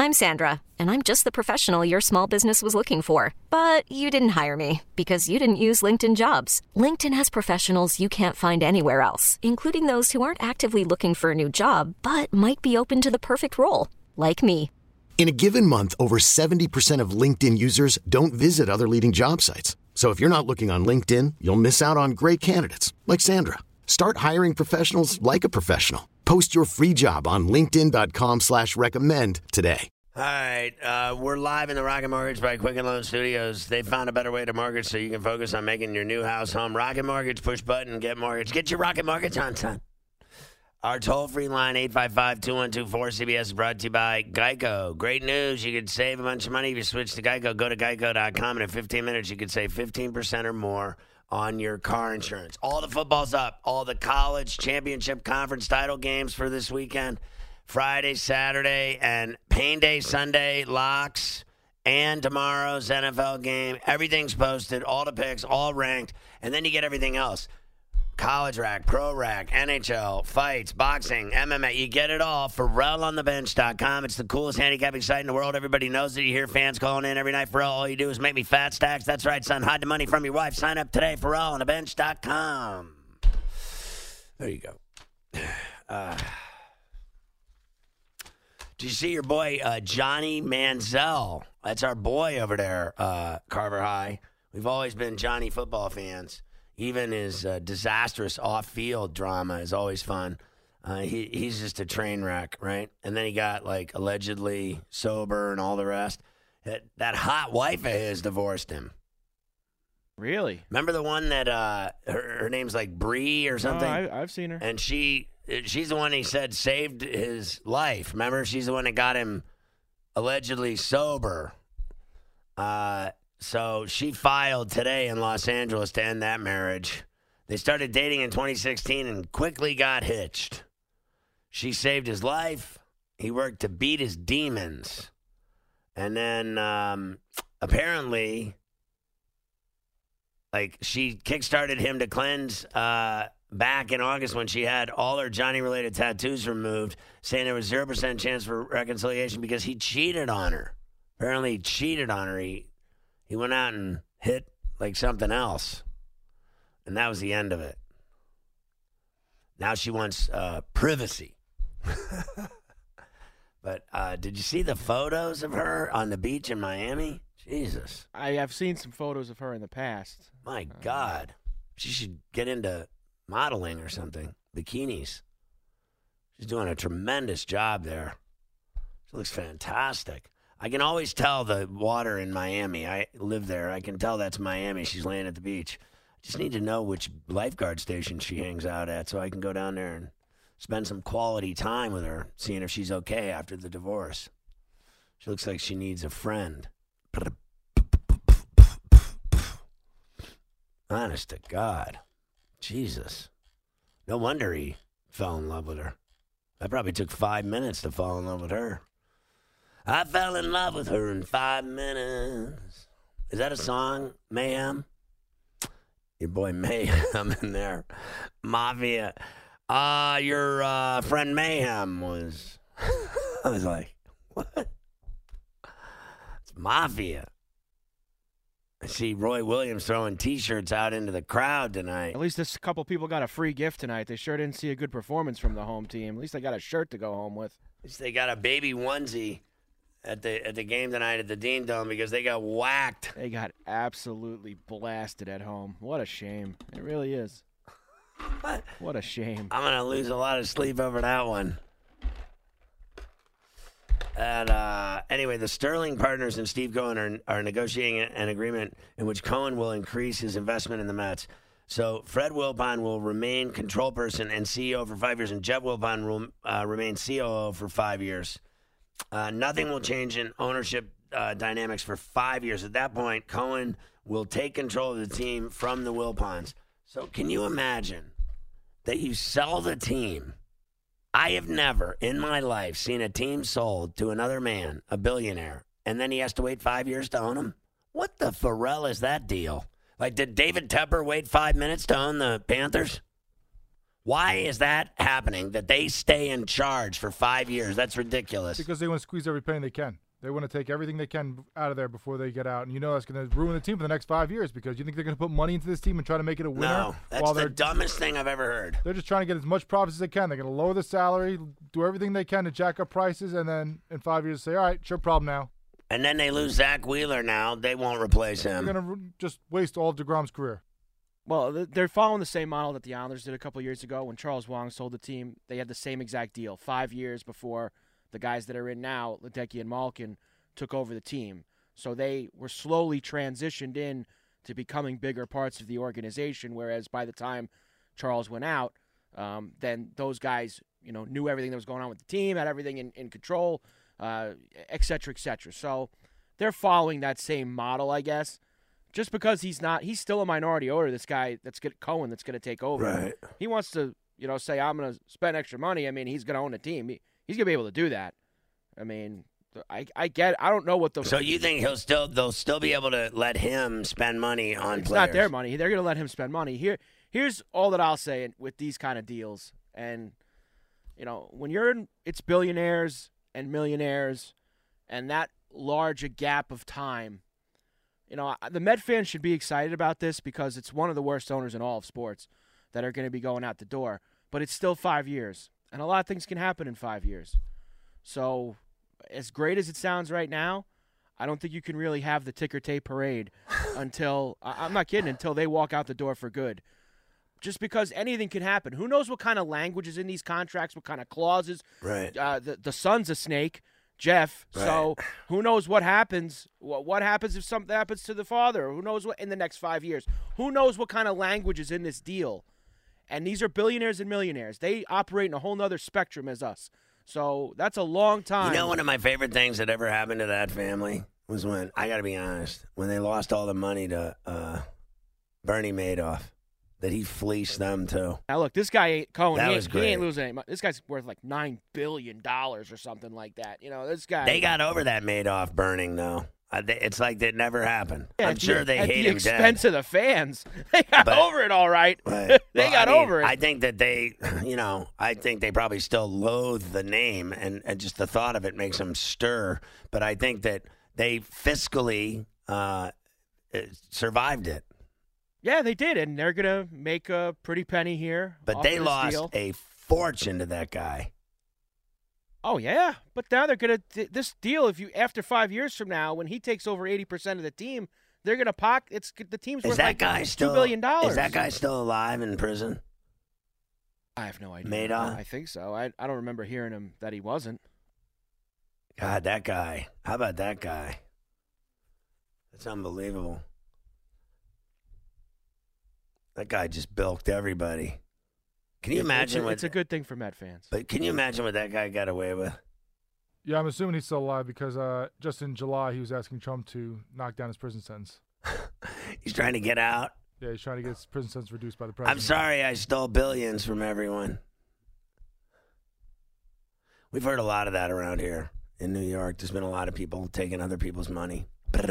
I'm Sandra, and I'm just the professional your small business was looking for. But you didn't hire me because you didn't use LinkedIn Jobs. LinkedIn has professionals you can't find anywhere else, including those who aren't actively looking for a new job, but might be open to the perfect role, like me. In a given month, over 70% of LinkedIn users don't visit other leading job sites. So if you're not looking on LinkedIn, you'll miss out on great candidates like Sandra. Start hiring professionals like a professional. Post your free job on linkedin.com/recommend today. All right, we're live in the Rocket Mortgage by Quicken Loan Studios. They found a better way to mortgage so you can focus on making your new house home. Rocket Mortgage, push button, get mortgage. Get your Rocket Mortgage on, son. Our toll-free line, 855-2124-CBS, is brought to you by Geico. Great news. You could save a bunch of money if you switch to Geico. Go to geico.com, and in 15 minutes, you could save 15% or more on your car insurance. All the football's up. All the college championship conference title games for this weekend. Friday, Saturday, and Pain Day Sunday locks, and tomorrow's NFL game. Everything's posted, all the picks, all ranked, and then you get everything else. College rack, pro rack, NHL, fights, boxing, MMA. You get it all. PharrellOnTheBench.com. It's the coolest handicapping site in the world. Everybody knows it. You hear fans calling in every night. Pharrell, all you do is make me fat stacks. That's right, son. Hide the money from your wife. Sign up today. PharrellOnTheBench.com. There you go. Did you see your boy Johnny Manziel? That's our boy over there, Carver High. We've always been Johnny football fans. Even his disastrous off-field drama is always fun. He's just a train wreck, right? And then he got, like, allegedly sober and all the rest. That hot wife of his divorced him. Really? Remember the one that her name's like Bree or something? I've seen her. And she's the one he said saved his life. Remember? She's the one that got him allegedly sober. So she filed today in Los Angeles to end that marriage. They started dating in 2016 and quickly got hitched. She saved his life. He worked to beat his demons. And then apparently, like, she kickstarted him to cleanse back in August when she had all her Johnny-related tattoos removed, saying there was 0% chance for reconciliation because he cheated on her. Apparently, he cheated on her. He went out and hit, like, something else. And that was the end of it. Now she wants privacy. But did you see the photos of her on the beach in Miami? Jesus. I've seen some photos of her in the past. My God. She should get into modeling or something. Bikinis. She's doing a tremendous job there. She looks fantastic. I can always tell the water in Miami. I live there. I can tell that's Miami. She's laying at the beach. I just need to know which lifeguard station she hangs out at so I can go down there and spend some quality time with her, seeing if she's okay after the divorce. She looks like she needs a friend. Honest to God. Jesus. No wonder he fell in love with her. That probably took 5 minutes to fall in love with her. I fell in love with her in 5 minutes. Is that a song, Mayhem? Your boy Mayhem in there. Mafia. Your friend Mayhem was... I was like, what? It's Mafia. I see Roy Williams throwing T-shirts out into the crowd tonight. At least this couple people got a free gift tonight. They sure didn't see a good performance from the home team. At least they got a shirt to go home with. At least they got a baby onesie at the game tonight at the Dean Dome because they got whacked. They got absolutely blasted at home. What a shame. It really is. What a shame. I'm going to lose a lot of sleep over that one. And anyway, the Sterling partners and Steve Cohen are negotiating an agreement in which Cohen will increase his investment in the Mets. So Fred Wilpon will remain control person and CEO for 5 years, and Jeff Wilpon will remain COO for 5 years. Nothing will change in ownership dynamics for 5 years. At that point, Cohen will take control of the team from the Wilpons. So can you imagine that you sell the team? I have never in my life seen a team sold to another man, a billionaire, and then he has to wait 5 years to own them. What the Pharrell is that deal? Like, did David Tepper wait 5 minutes to own the Panthers? Why is that happening, that they stay in charge for 5 years? That's ridiculous. Because they want to squeeze every penny they can. They want to take everything they can out of there before they get out. And you know that's going to ruin the team for the next 5 years because you think they're going to put money into this team and try to make it a winner? No, that's the dumbest thing I've ever heard. They're just trying to get as much profits as they can. They're going to lower the salary, do everything they can to jack up prices, and then in 5 years say, all right, it's your problem now. And then they lose Zach Wheeler now. They won't replace him. They're going to just waste all of DeGrom's career. Well, they're following the same model that the Islanders did a couple of years ago when Charles Wong sold the team. They had the same exact deal 5 years before the guys that are in now, Ledecky and Malkin, took over the team. So they were slowly transitioned in to becoming bigger parts of the organization, whereas by the time Charles went out, then those guys knew everything that was going on with the team, had everything in control, et cetera, et cetera. So they're following that same model, I guess. Just because he's still a minority owner, this guy Cohen that's going to take over. Right. He wants to, say, I'm going to spend extra money. I mean, he's going to own a team. He's going to be able to do that. I mean, I get it. I don't know what the. So you think they'll still be able to let him spend money on It's players? not their money. They're going to let him spend money. Here's all that I'll say with these kind of deals. And, when it's billionaires and millionaires and that large a gap of time, the Met fans should be excited about this because it's one of the worst owners in all of sports that are going to be going out the door. But it's still 5 years, and a lot of things can happen in 5 years. So as great as it sounds right now, I don't think you can really have the ticker tape parade until – I'm not kidding – until they walk out the door for good. Just because anything can happen. Who knows what kind of language is in these contracts, what kind of clauses. Right. The son's a snake. Jeff, right. So who knows what happens? What happens if something happens to the father? Who knows what in the next 5 years? Who knows what kind of language is in this deal? And these are billionaires and millionaires. They operate in a whole nother spectrum as us. So that's a long time. One of my favorite things that ever happened to that family was when, I got to be honest, when they lost all the money to Bernie Madoff. That he fleeced them too. Now look, this guy Cohen. He ain't losing any money. This guy's worth like $9 billion or something like that. This guy. They got over that Madoff burning though. It's like that never happened. Yeah, I'm sure they hate him dead. At the expense of the fans, they got over it all right. Right. They got over it. I think that they, I think they probably still loathe the name, and just the thought of it makes them stir. But I think that they fiscally survived it. Yeah, they did, and they're going to make a pretty penny here. But they lost a fortune to that guy. Oh, yeah. But now they're going to – this deal, after 5 years from now, when he takes over 80% of the team, they're going to pocket – the team's worth like $2 billion. Is that guy still alive in prison? I have no idea. Madoff? I think so. I don't remember hearing him that he wasn't. God, that guy. How about that guy? That's unbelievable. That guy just bilked everybody. Can you imagine it's a good thing for Met fans. But can you imagine what that guy got away with? Yeah, I'm assuming he's still alive because just in July he was asking Trump to knock down his prison sentence. He's trying to get out? Yeah, he's trying to get his prison sentence reduced by the president. I'm sorry I stole billions from everyone. We've heard a lot of that around here in New York. There's been a lot of people taking other people's money.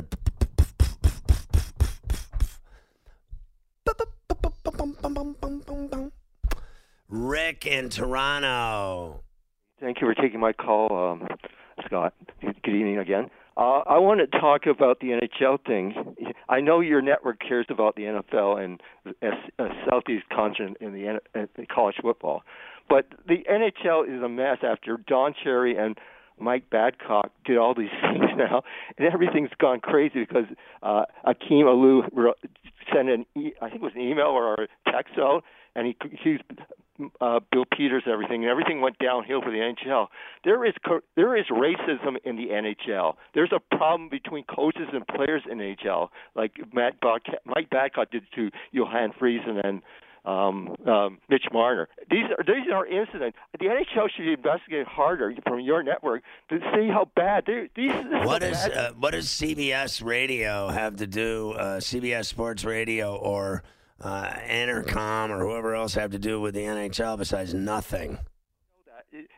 Rick in Toronto. Thank you for taking my call, Scott. Good evening again. I want to talk about the NHL thing. I know your network cares about the NFL and Southeast continent in the college football, but the NHL is a mess after Don Cherry and Mike Babcock did all these things now, and everything's gone crazy because Akeem Alou sent I think it was an email or a text out, and he accused Bill Peters and everything went downhill for the NHL. There is racism in the NHL. There's a problem between coaches and players in the NHL, like Mike Babcock did to Johan Friesen and Mitch Marner. These are incidents. The NHL should investigate harder from your network to see how bad What does CBS Radio have to do? CBS Sports Radio or Entercom or whoever else have to do with the NHL besides nothing?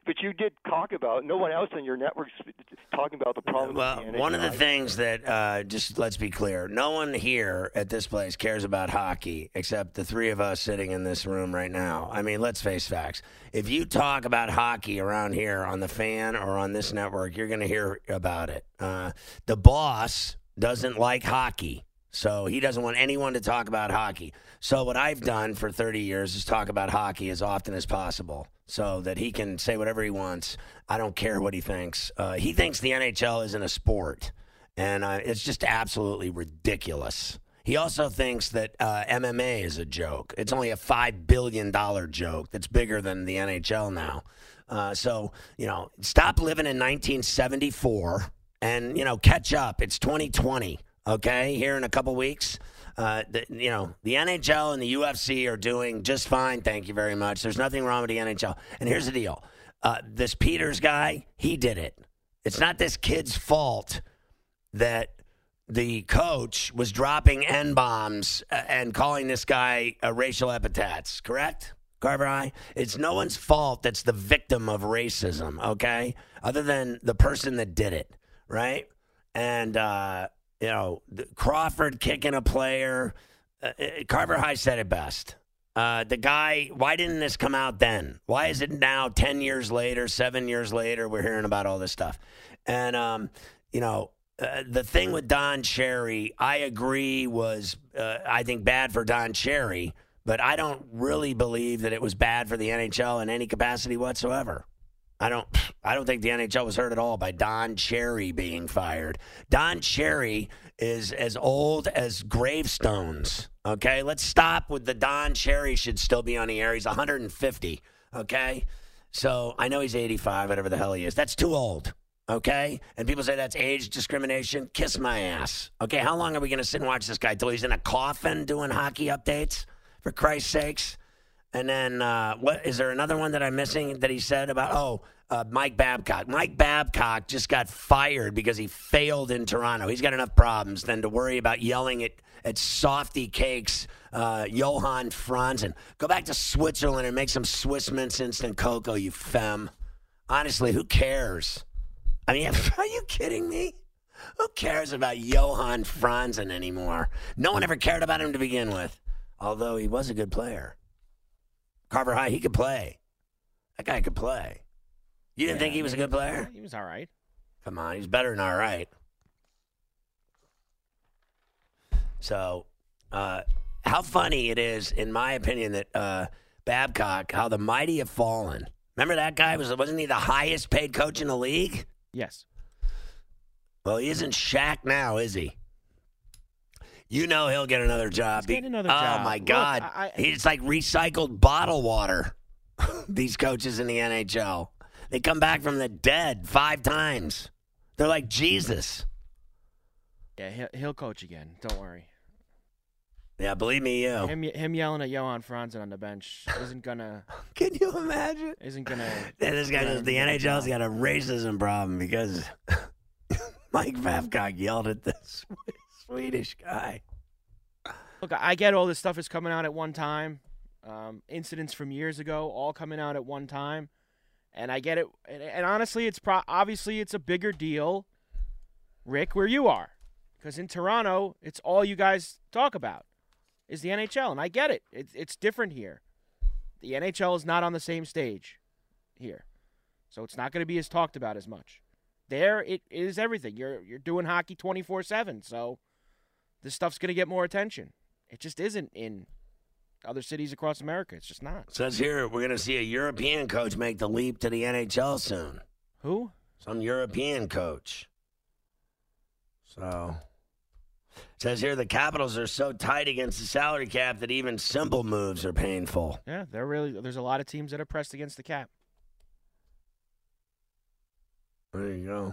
but you did talk about. No one else on your network's talking about the problem. Well, with the one of the NHL. things that just let's be clear, no one here at this place cares about hockey except the three of us sitting in this room right now. I mean, let's face facts. If you talk about hockey around here on the Fan or on this network, you're going to hear about it. The boss doesn't like hockey. So he doesn't want anyone to talk about hockey. So what I've done for 30 years is talk about hockey as often as possible so that he can say whatever he wants. I don't care what he thinks. He thinks the NHL isn't a sport, and it's just absolutely ridiculous. He also thinks that MMA is a joke. It's only a $5 billion joke that's bigger than the NHL now. So, stop living in 1974 and, catch up. It's 2020. Okay, here in a couple weeks, the NHL and the UFC are doing just fine. Thank you very much. There's nothing wrong with the NHL. And here's the deal: this Peters guy, he did it. It's not this kid's fault that the coach was dropping N-bombs and calling this guy racial epithets. Correct, Carver High? It's no one's fault that's the victim of racism. Okay, other than the person that did it, right? And Crawford kicking a player. Carver High said it best. The guy, why didn't this come out then? Why is it now 10 years later, 7 years later, we're hearing about all this stuff? And, the thing with Don Cherry, I agree was, I think, bad for Don Cherry, but I don't really believe that it was bad for the NHL in any capacity whatsoever. I don't think the NHL was hurt at all by Don Cherry being fired. Don Cherry is as old as gravestones, okay? Let's stop with the Don Cherry should still be on the air. He's 150, okay? So I know he's 85, whatever the hell he is. That's too old, okay? And people say that's age discrimination. Kiss my ass. Okay, how long are we going to sit and watch this guy till he's in a coffin doing hockey updates? For Christ's sakes. And then, what is there another one that I'm missing that he said about? Mike Babcock. Mike Babcock just got fired because he failed in Toronto. He's got enough problems than to worry about yelling at softy cakes, Johan Franzen. Go back to Switzerland and make some Swiss mince instant cocoa, you femme. Honestly, who cares? I mean, are you kidding me? Who cares about Johan Franzen anymore? No one ever cared about him to begin with, although he was a good player. Carver High, he could play. That guy could play. You didn't think he was a good player? He was all right. Come on, he's better than all right. So, how funny it is, in my opinion, that Babcock, how the mighty have fallen. Remember that guy? Wasn't he the highest paid coach in the league? Yes. Well, he isn't Shaq now, is he? You know he'll get another job. He's getting another job. Oh, my God. Look, it's like recycled bottle water, these coaches in the NHL. They come back from the dead 5 times. They're like Jesus. Yeah, he'll coach again. Don't worry. Yeah, believe me, you. Him yelling at Johan Franzen on the bench isn't gonna. Can you imagine? Isn't gonna. Yeah, this guy goes, the NHL's got a racism problem because Mike Babcock yelled at this Swedish guy. Look, I get all this stuff is coming out at one time. Incidents from years ago, all coming out at one time. And I get it. And honestly, obviously it's a bigger deal, Rick, where you are. Because in Toronto, it's all you guys talk about is the NHL. And I get it. It's different here. The NHL is not on the same stage here. So it's not going to be as talked about as much. There, it is everything. You're doing hockey 24/7. So this stuff's going to get more attention. It just isn't in other cities across America. It's just not. It says here we're going to see a European coach make the leap to the NHL soon. Who? Some European coach. So it says here the Capitals are so tight against the salary cap that even simple moves are painful. Yeah, there's a lot of teams that are pressed against the cap. There you go.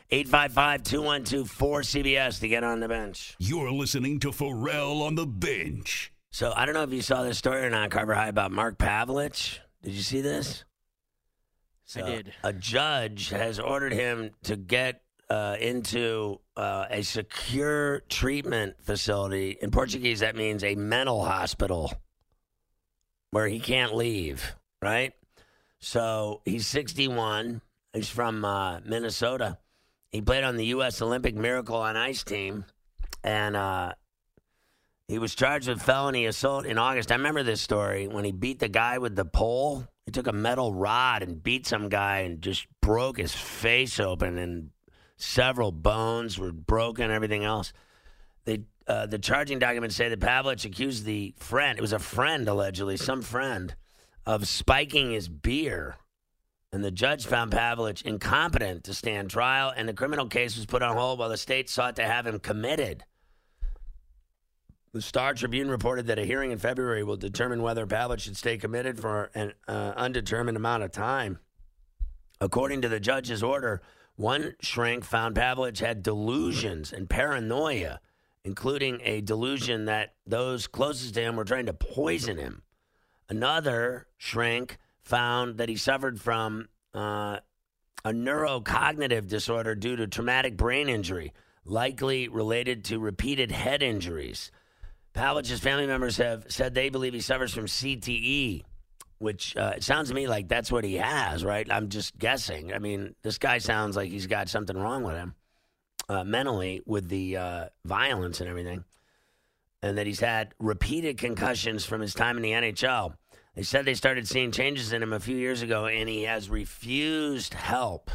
855-212-4CBS to get on the bench. You're listening to Pharrell on the Bench. So I don't know if you saw this story or not, Carver High, about Mark Pavlich. Did you see this? So I did. A judge has ordered him to get into a secure treatment facility. In Portuguese, that means a mental hospital where he can't leave, right? So he's 61. He's from Minnesota. He played on the U.S. Olympic Miracle on Ice team, and he was charged with felony assault in August. I remember this story when he beat the guy with the pole. He took a metal rod and beat some guy and just broke his face open, and several bones were broken and everything else. The charging documents say that Pavlich accused the friend, it was a friend allegedly, some friend, of spiking his beer. And the judge found Pavlich incompetent to stand trial, and the criminal case was put on hold while the state sought to have him committed. The Star Tribune reported that a hearing in February will determine whether Pavlich should stay committed for an undetermined amount of time. According to the judge's order, one shrink found Pavlich had delusions and paranoia, including a delusion that those closest to him were trying to poison him. Another shrink found that he suffered from a neurocognitive disorder due to traumatic brain injury, likely related to repeated head injuries. Pavlich's family members have said they believe he suffers from CTE, which it sounds to me like that's what he has, right? I'm just guessing. I mean, this guy sounds like he's got something wrong with him mentally with the violence and everything, and that he's had repeated concussions from his time in the NHL. They said they started seeing changes in him a few years ago, and he has refused help.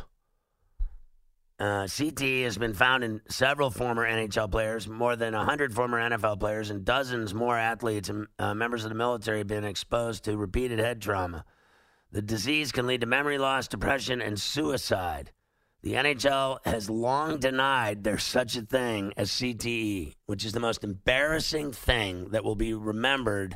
CTE has been found in several former NHL players, more than 100 former NFL players, and dozens more athletes and members of the military have been exposed to repeated head trauma. The disease can lead to memory loss, depression, and suicide. The NHL has long denied there's such a thing as CTE, which is the most embarrassing thing that will be remembered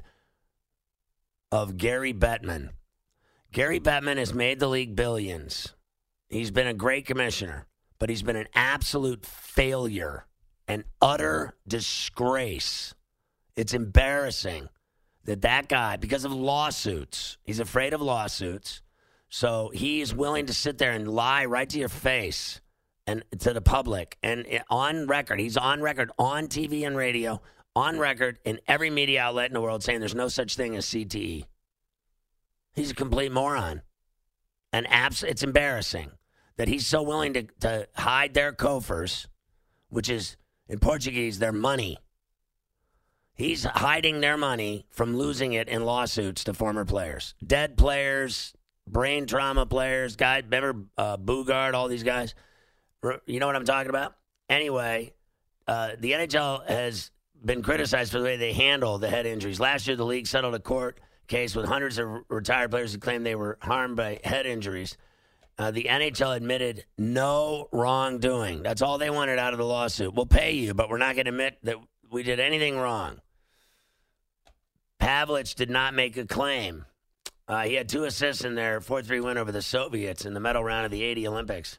of Gary Bettman. Gary Bettman has made the league billions. He's been a great commissioner, but he's been an absolute failure, an utter disgrace. It's embarrassing that guy, because of lawsuits, he's afraid of lawsuits, so he's willing to sit there and lie right to your face and to the public. And on record, he's on record, on TV and radio, on record in every media outlet in the world saying there's no such thing as CTE. He's a complete moron. And it's embarrassing that he's so willing to hide their coffers, which is, in Portuguese, their money. He's hiding their money from losing it in lawsuits to former players. Dead players, brain trauma players, guys, remember Bugard, all these guys? You know what I'm talking about? Anyway, the NHL has been criticized for the way they handle the head injuries. Last year, the league settled a court case with hundreds of retired players who claimed they were harmed by head injuries. The NHL admitted no wrongdoing. That's all they wanted out of the lawsuit. We'll pay you, but we're not going to admit that we did anything wrong. Pavlich did not make a claim. He had 2 assists in their 4-3 win over the Soviets in the medal round of the 80 Olympics.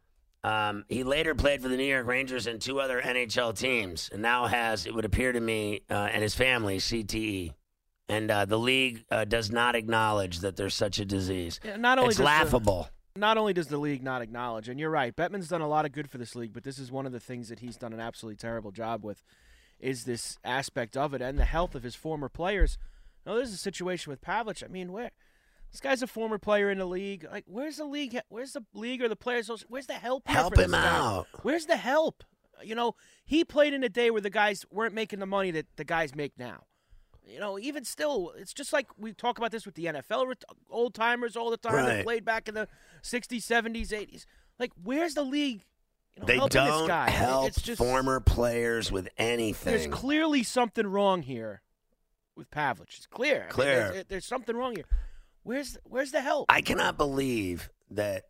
He later played for the New York Rangers and 2 other NHL teams, and now has, it would appear to me, and his family, CTE. And the league does not acknowledge that there's such a disease. Yeah, it's laughable. Not only does the league not acknowledge, and you're right, Bettman's done a lot of good for this league, but this is one of the things that he's done an absolutely terrible job with, is this aspect of it and the health of his former players. Now, there's a situation with Pavlich. I mean, this guy's a former player in the league. Like, where's the league? Where's the league or the players? Where's the help? Help him out. Where's the help? You know, he played in a day where the guys weren't making the money that the guys make now. You know, even still, it's just like we talk about this with the NFL old-timers all the time that played back in the 60s, 70s, 80s. Like, where's the league? You know, they helping don't this guy? help It's just, former players with anything. There's clearly something wrong here with Pavlich. It's clear. Clear. I mean, there's something wrong here. Where's the help? I cannot believe that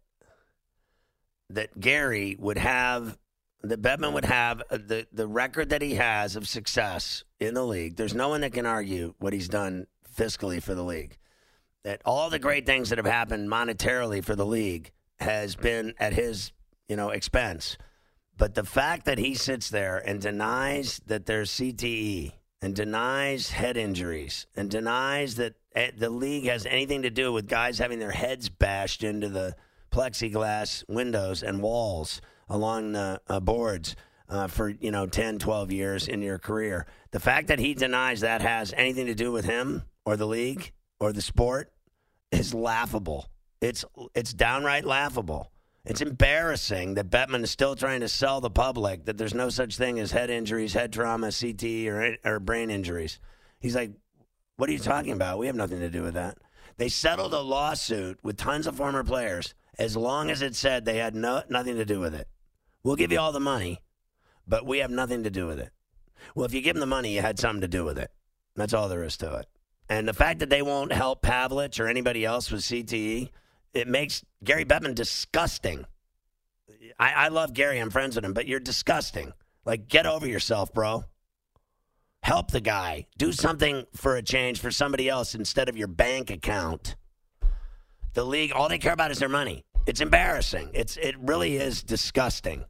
Gary would have, that Bettman would have the record that he has of success in the league. There's no one that can argue what he's done fiscally for the league. That all the great things that have happened monetarily for the league has been at his, expense. But the fact that he sits there and denies that there's CTE and denies head injuries and denies that the league has anything to do with guys having their heads bashed into the plexiglass windows and walls along the boards for 10, 12 years in your career. The fact that he denies that has anything to do with him or the league or the sport is laughable. It's downright laughable. It's embarrassing that Bettman is still trying to sell the public that there's no such thing as head injuries, head trauma, CTE, or brain injuries. He's like, what are you talking about? We have nothing to do with that. They settled a lawsuit with tons of former players as long as it said they had nothing to do with it. We'll give you all the money, but we have nothing to do with it. Well, if you give them the money, you had something to do with it. That's all there is to it. And the fact that they won't help Pavlich or anybody else with CTE, it makes Gary Bettman disgusting. I love Gary. I'm friends with him, but you're disgusting. Like, get over yourself, bro. Help the guy. Do something for a change for somebody else instead of your bank account. The league, all they care about is their money. It's embarrassing. It really is disgusting.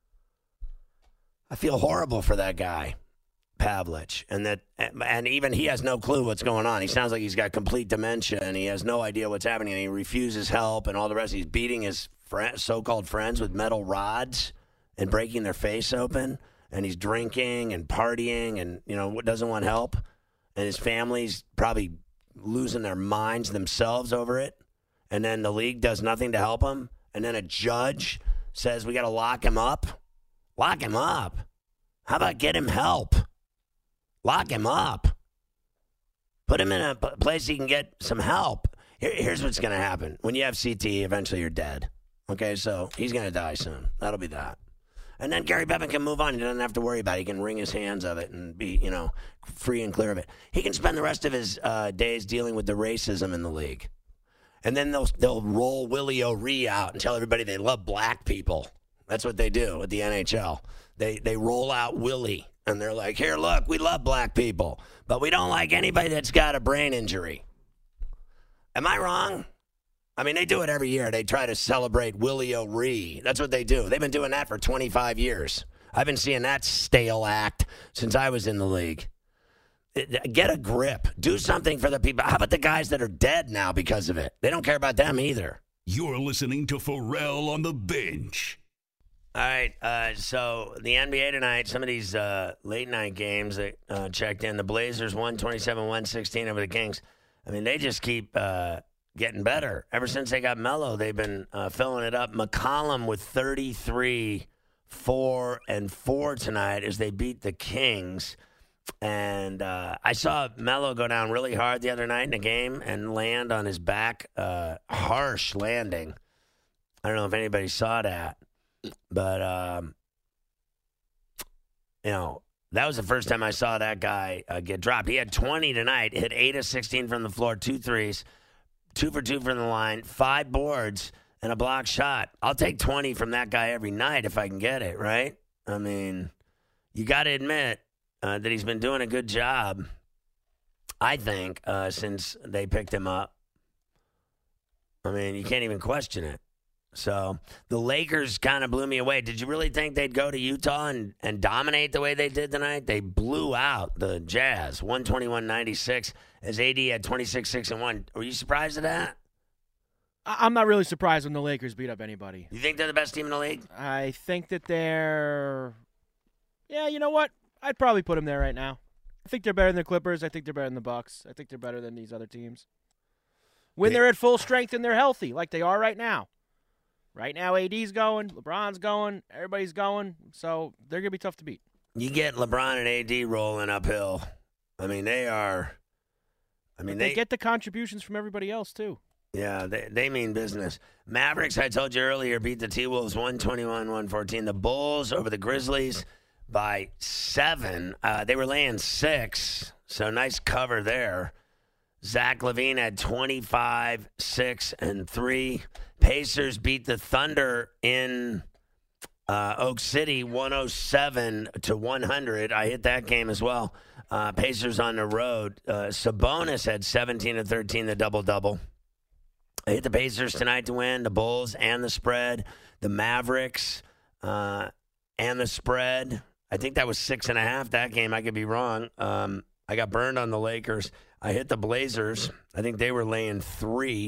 I feel horrible for that guy, Pavlich, and even he has no clue what's going on. He sounds like he's got complete dementia, and he has no idea what's happening, and he refuses help and all the rest. He's beating his so-called friends with metal rods and breaking their face open, and he's drinking and partying and, doesn't want help, and his family's probably losing their minds themselves over it, and then the league does nothing to help him, and then a judge says we got to lock him up. Lock him up. How about get him help? Lock him up. Put him in a place he can get some help. Here's what's going to happen. When you have CTE, eventually you're dead. Okay, so he's going to die soon. That'll be that. And then Gary Bettman can move on. He doesn't have to worry about it. He can wring his hands of it and be, free and clear of it. He can spend the rest of his days dealing with the racism in the league. And then they'll roll Willie O'Ree out and tell everybody they love black people. That's what they do at the NHL. They roll out Willie, and they're like, here, look, we love black people, but we don't like anybody that's got a brain injury. Am I wrong? I mean, they do it every year. They try to celebrate Willie O'Ree. That's what they do. They've been doing that for 25 years. I've been seeing that stale act since I was in the league. Get a grip. Do something for the people. How about the guys that are dead now because of it? They don't care about them either. You're listening to Pharrell on the Bench. All right, so the NBA tonight, some of these late-night games that checked in, the Blazers won 27-116 over the Kings. I mean, they just keep getting better. Ever since they got Melo, they've been filling it up. McCollum with 33, 4, and 4 tonight as they beat the Kings. And I saw Melo go down really hard the other night in the game and land on his back, harsh landing. I don't know if anybody saw that. But, that was the first time I saw that guy get dropped. He had 20 tonight, hit 8 of 16 from the floor, 2 threes, 2 for 2 from the line, 5 boards, and a block shot. I'll take 20 from that guy every night if I can get it, right? I mean, you got to admit that he's been doing a good job, I think, since they picked him up. I mean, you can't even question it. So the Lakers kind of blew me away. Did you really think they'd go to Utah and dominate the way they did tonight? They blew out the Jazz, 121-96, as AD had 26, 6, and 1. Were you surprised at that? I'm not really surprised when the Lakers beat up anybody. You think they're the best team in the league? I think that they're... Yeah, you know what? I'd probably put them there right now. I think they're better than the Clippers. I think they're better than the Bucks. I think they're better than these other teams. When they're at full strength and they're healthy, like they are right now. Right now, AD's going, LeBron's going, everybody's going, so they're going to be tough to beat. You get LeBron and AD rolling uphill. I mean, they are. I mean, they get the contributions from everybody else, too. Yeah, they mean business. Mavericks, I told you earlier, beat the T-Wolves 121-114. The Bulls over the Grizzlies by 7. They were laying 6, so nice cover there. Zach LaVine had 25, 6, and 3. Pacers beat the Thunder in Oak City 107-100. I hit that game as well. Pacers on the road. Sabonis had 17 and 13, the double-double. I hit the Pacers tonight to win, the Bulls and the spread, the Mavericks and the spread. I think that was 6.5, that game. I could be wrong. I got burned on the Lakers. I hit the Blazers. I think they were laying 3.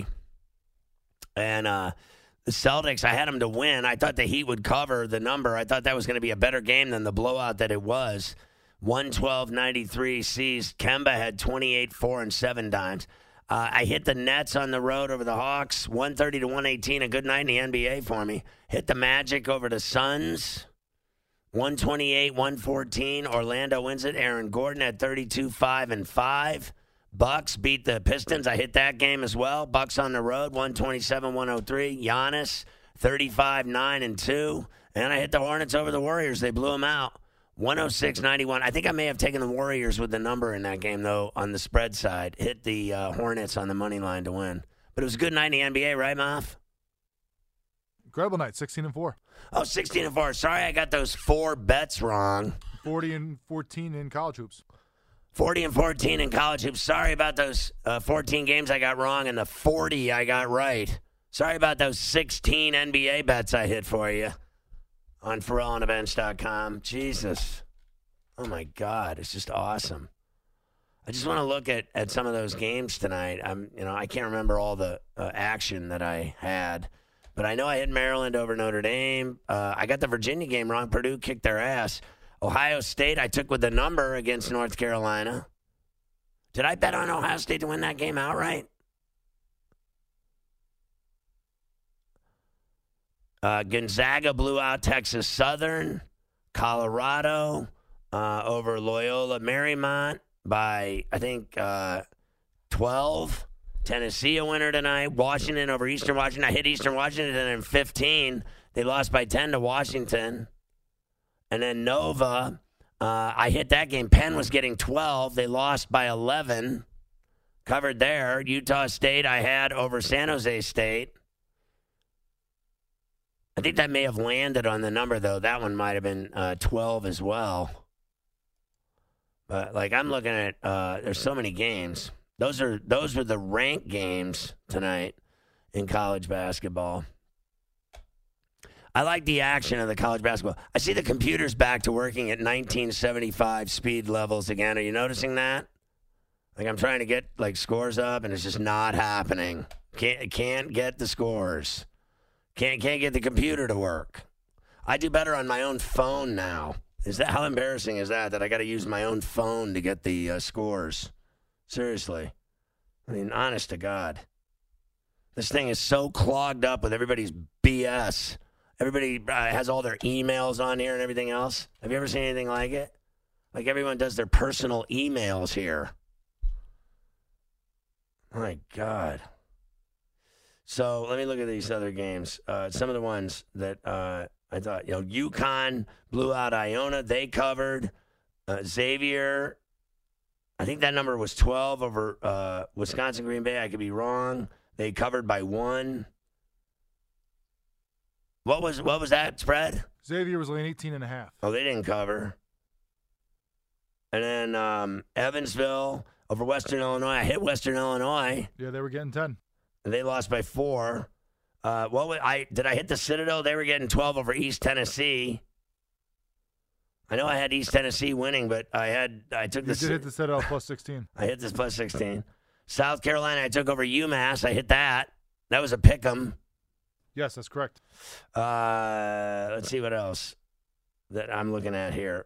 And the Celtics, I had them to win. I thought the Heat would cover the number. I thought that was going to be a better game than the blowout that it was. 112-93 seized. Kemba had 28, 4, and 7 dimes. I hit the Nets on the road over the Hawks, 130 to 118, a good night in the NBA for me. Hit the Magic over the Suns, 128, 114. Orlando wins it. Aaron Gordon at 32, 5 and 5. Bucks beat the Pistons. I hit that game as well. Bucks on the road, 127, 103. Giannis, 35, 9 and 2. And I hit the Hornets over the Warriors. They blew them out. 106-91. I think I may have taken the Warriors with the number in that game, though, on the spread side. Hit the Hornets on the money line to win. But it was a good night in the NBA, right, Moff? Incredible night, 16-4. Oh, 16-4. Sorry I got those 4 bets wrong. 40 and 14 in college hoops. 40 and 14 in college hoops. Sorry about those 14 games I got wrong and the 40 I got right. Sorry about those 16 NBA bets I hit for you on PharrellOnTheBench.com. Jesus. Oh, my God. It's just awesome. I just want to look at some of those games tonight. I can't remember all the action that I had, but I know I hit Maryland over Notre Dame. I got the Virginia game wrong. Purdue kicked their ass. Ohio State, I took with the number against North Carolina. Did I bet on Ohio State to win that game outright? Gonzaga blew out Texas Southern. Colorado over Loyola Marymount by, I think, 12. Tennessee a winner tonight. Washington over Eastern Washington. I hit Eastern Washington in 15. They lost by 10 to Washington. And then Nova, I hit that game. Penn was getting 12. They lost by 11. Covered there. Utah State I had over San Jose State. I think that may have landed on the number, though. That one might have been 12 as well. But, I'm looking at there's so many games. Those were the ranked games tonight in college basketball. I like the action of the college basketball. I see the computers back to working at 1975 speed levels again. Are you noticing that? I'm trying to get, scores up, and it's just not happening. Can't get the scores. Can't get the computer to work. I do better on my own phone now. How embarrassing is that I got to use my own phone to get the scores? Seriously. Honest to God. This thing is so clogged up with everybody's BS. Everybody has all their emails on here and everything else. Have you ever seen anything like it? Everyone does their personal emails here. My God. So let me look at these other games. Some of the ones that I thought, UConn blew out Iona. They covered. Xavier, I think that number was 12 over Wisconsin Green Bay. I could be wrong. They covered by 1. What was that spread? Xavier was laying 18.5. Oh, they didn't cover. And then Evansville over Western Illinois. I hit Western Illinois. Yeah, they were getting 10. And they lost by 4. Did I hit the Citadel? They were getting 12 over East Tennessee. I know I had East Tennessee winning, but I took the. You did hit the Citadel plus 16. I hit this plus 16. South Carolina, I took over UMass. I hit that. That was a pick 'em. Yes, that's correct. Let's see what else that I'm looking at here.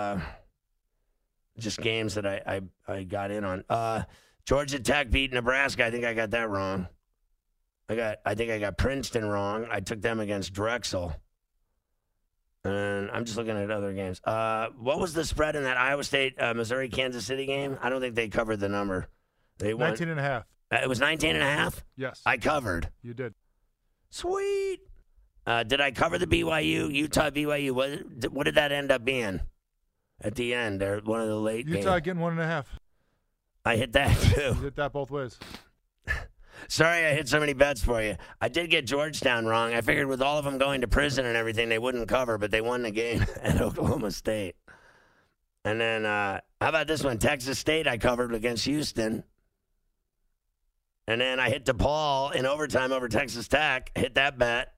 Just games that I got in on. Georgia Tech beat Nebraska. I think I got that wrong. I think I got Princeton wrong. I took them against Drexel. And I'm just looking at other games. What was the spread in that Iowa State, Missouri, Kansas City game? I don't think they covered the number. They won 19.5. It was 19.5? Yes. I covered. You did. Sweet. Did I cover the BYU, Utah BYU? What did that end up being at the end? There, one of the late Utah games. getting 1.5. I hit that too. You hit that both ways. Sorry I hit so many bets for you. I did get Georgetown wrong. I figured with all of them going to prison and everything, they wouldn't cover, but they won the game at Oklahoma State. And then how about this one? Texas State I covered against Houston. And then I hit DePaul in overtime over Texas Tech. Hit that bet.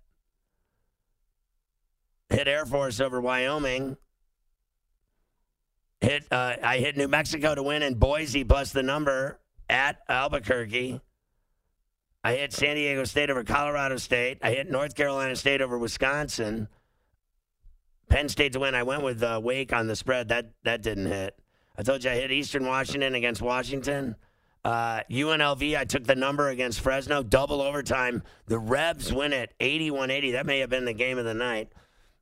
Hit Air Force over Wyoming. I hit New Mexico to win in Boise plus the number at Albuquerque. I hit San Diego State over Colorado State. I hit North Carolina State over Wisconsin. Penn State to win. I went with Wake on the spread. That didn't hit. I told you I hit Eastern Washington against Washington. UNLV, I took the number against Fresno, double overtime. The Rebs win it 81-80. That may have been the game of the night.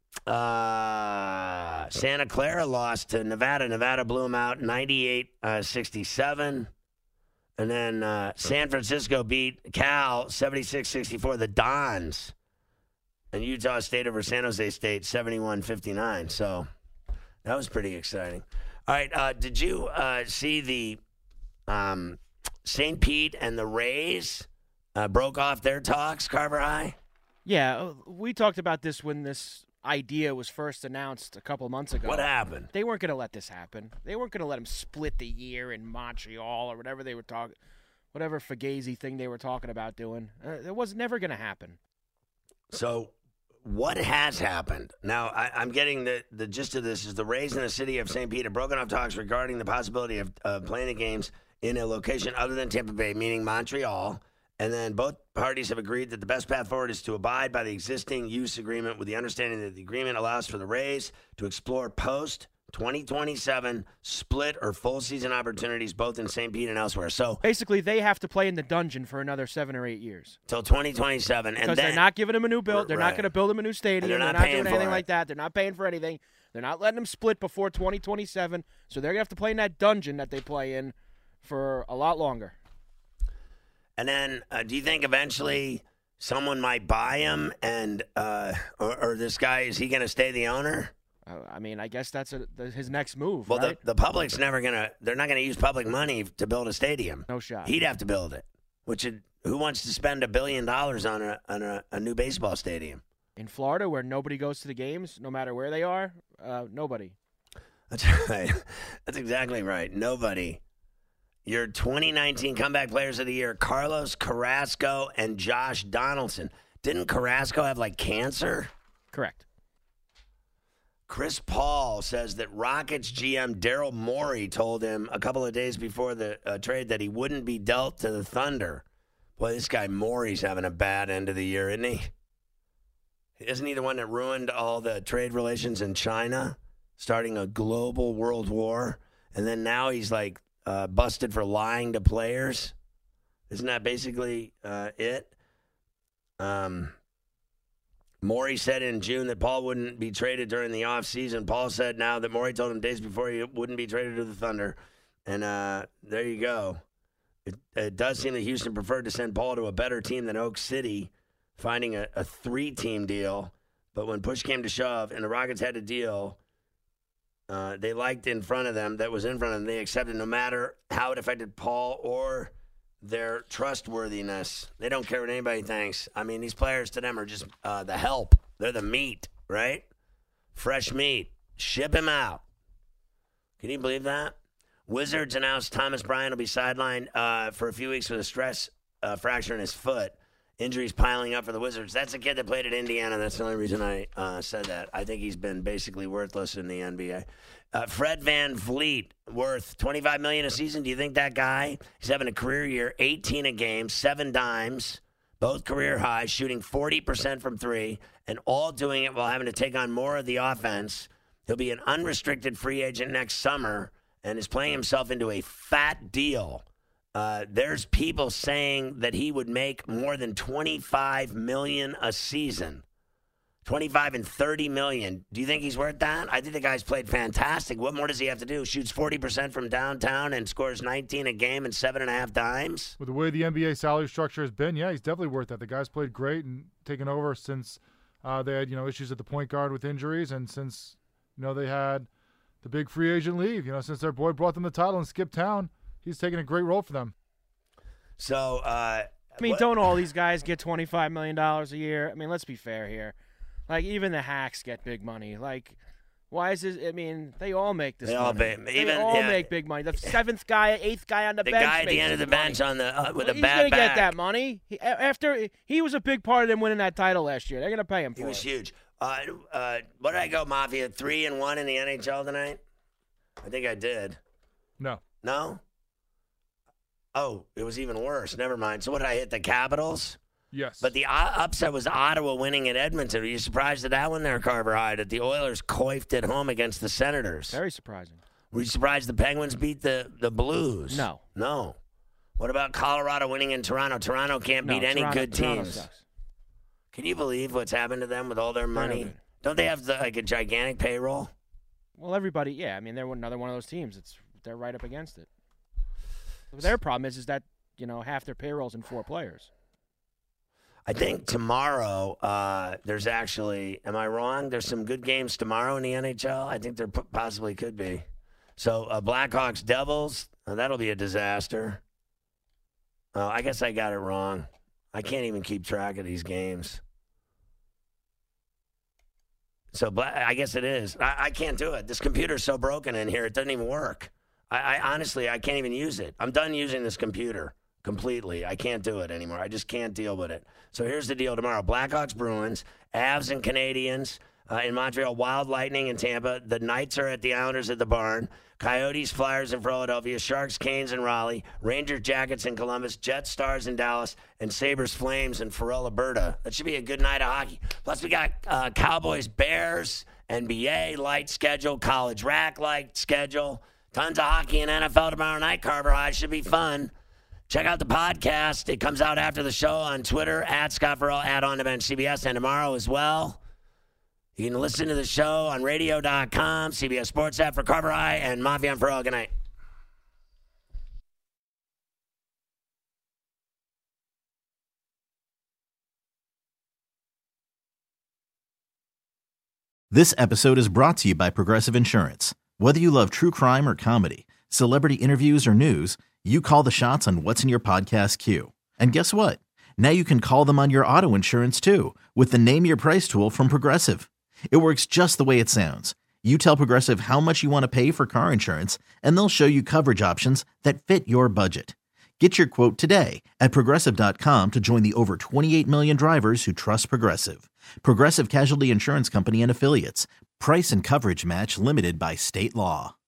Santa Clara lost to Nevada. Nevada blew them out 98-67. And then San Francisco beat Cal 76-64. The Dons. And Utah State over San Jose State 71-59. So that was pretty exciting. All right, did you see the St. Pete and the Rays broke off their talks, Carver High? Yeah, we talked about this when this idea was first announced a couple months ago. What happened? They weren't going to let this happen. They weren't going to let them split the year in Montreal or whatever they were talking, whatever Fugazi thing they were talking about doing. It was never going to happen. So what has happened? Now, I'm getting the gist of this is the Rays in the city of St. Pete have broken off talks regarding the possibility of playing the games in a location other than Tampa Bay, meaning Montreal. And then both parties have agreed that the best path forward is to abide by the existing use agreement with the understanding that the agreement allows for the Rays to explore post-2027 split or full season opportunities both in St. Pete and elsewhere. So basically, they have to play in the dungeon for another 7 or 8 years. Till 2027. Because they're not giving them a new build. They're not going to build them a new stadium. They're not doing anything like that. They're not paying for anything. They're not letting them split before 2027. So they're going to have to play in that dungeon that they play in for a lot longer. And then, do you think eventually someone might buy him, and or this guy, is he going to stay the owner? I mean, I guess that's his next move. Well, right? the public's never gonna. They're not going to use public money to build a stadium. No shot. He'd have to build it. Who wants to spend $1 billion on a new baseball stadium? In Florida, where nobody goes to the games, no matter where they are, nobody. That's right. That's exactly right. Nobody. Your 2019 Comeback Players of the Year, Carlos Carrasco and Josh Donaldson. Didn't Carrasco have, cancer? Correct. Chris Paul says that Rockets GM Daryl Morey told him a couple of days before the trade that he wouldn't be dealt to the Thunder. Boy, this guy Morey's having a bad end of the year, isn't he? Isn't he the one that ruined all the trade relations in China, starting a global world war? And then now he's busted for lying to players. Isn't that basically it? Morey said in June that Paul wouldn't be traded during the offseason. Paul said now that Morey told him days before he wouldn't be traded to the Thunder. And there you go. It does seem that Houston preferred to send Paul to a better team than Oak City, finding a 3-team deal. But when push came to shove and the Rockets had a deal they liked in front of them, that was in front of them, they accepted no matter how it affected Paul or their trustworthiness. They don't care what anybody thinks. I mean, these players to them are just the help. They're the meat, right? Fresh meat. Ship him out. Can you believe that? Wizards announced Thomas Bryant will be sidelined for a few weeks with a stress fracture in his foot. Injuries piling up for the Wizards. That's a kid that played at Indiana. That's the only reason I said that. I think he's been basically worthless in the NBA. Fred VanVleet, worth $25 million a season. Do you think that guy, he's having a career year, 18 a game, 7 dimes, both career highs, shooting 40% from 3, and all doing it while having to take on more of the offense. He'll be an unrestricted free agent next summer and is playing himself into a fat deal. There's people saying that he would make more than $25 million a season. 25 and 30 million. Do you think he's worth that? I think the guy's played fantastic. What more does he have to do? Shoots 40% from downtown and scores 19 a game and 7.5 dimes? With the way the NBA salary structure has been, yeah, he's definitely worth that. The guy's played great and taken over since they had, issues at the point guard with injuries, and since, they had the big free agent leave, since their boy brought them the title and skipped town. He's taking a great role for them. So, don't all these guys get $25 million a year? I mean, let's be fair here. Even the hacks get big money. Why is this? I mean, they all make this money. They all make big money. The 7th guy, 8th guy on the bench. The guy at the end of the bench with a bad back. He's going to get that money. After he was a big part of them winning that title last year. They're going to pay him for it. He was huge. What did I go, Mafia? 3-1 in the NHL tonight? I think I did. No? Oh, it was even worse. Never mind. So what did I hit? The Capitals? Yes. But the upset was Ottawa winning at Edmonton. Are you surprised at that one there, Carver High, that the Oilers coifed at home against the Senators? Very surprising. Were you surprised the Penguins beat the Blues? No. What about Colorado winning in Toronto? Toronto can't beat any good teams. Sucks. Can you believe what's happened to them with all their money? Don't they have a gigantic payroll? Well, everybody, yeah. I mean, they're another one of those teams. They're right up against it. Their problem is that, half their payroll's in 4 players. I think tomorrow there's actually, am I wrong? There's some good games tomorrow in the NHL. I think there possibly could be. So Blackhawks, Devils, that'll be a disaster. I guess I got it wrong. I can't even keep track of these games. So I guess it is. I can't do it. This computer's so broken in here, it doesn't even work. I honestly, I can't even use it. I'm done using this computer completely. I can't do it anymore. I just can't deal with it. So here's the deal tomorrow. Blackhawks, Bruins, Avs and Canadiens in Montreal, Wild Lightning in Tampa. The Knights are at the Islanders at the Barn. Coyotes, Flyers in Philadelphia. Sharks, Canes in Raleigh. Rangers, Jackets in Columbus. Jets, Stars in Dallas. And Sabres, Flames in Farrell, Alberta. That should be a good night of hockey. Plus we got Cowboys, Bears, NBA light schedule, college rack light schedule. Tons of hockey and NFL tomorrow night, Carver High. Should be fun. Check out the podcast. It comes out after the show on Twitter, at Scott Farrell, at On Demand CBS, and tomorrow as well. You can listen to the show on radio.com, CBS Sports app for Carver High, and Mafia and Farrell. Good night. This episode is brought to you by Progressive Insurance. Whether you love true crime or comedy, celebrity interviews or news, you call the shots on what's in your podcast queue. And guess what? Now you can call them on your auto insurance too with the Name Your Price tool from Progressive. It works just the way it sounds. You tell Progressive how much you want to pay for car insurance, and they'll show you coverage options that fit your budget. Get your quote today at Progressive.com to join the over 28 million drivers who trust Progressive. Progressive Casualty Insurance Company and Affiliates. Price and coverage match limited by state law.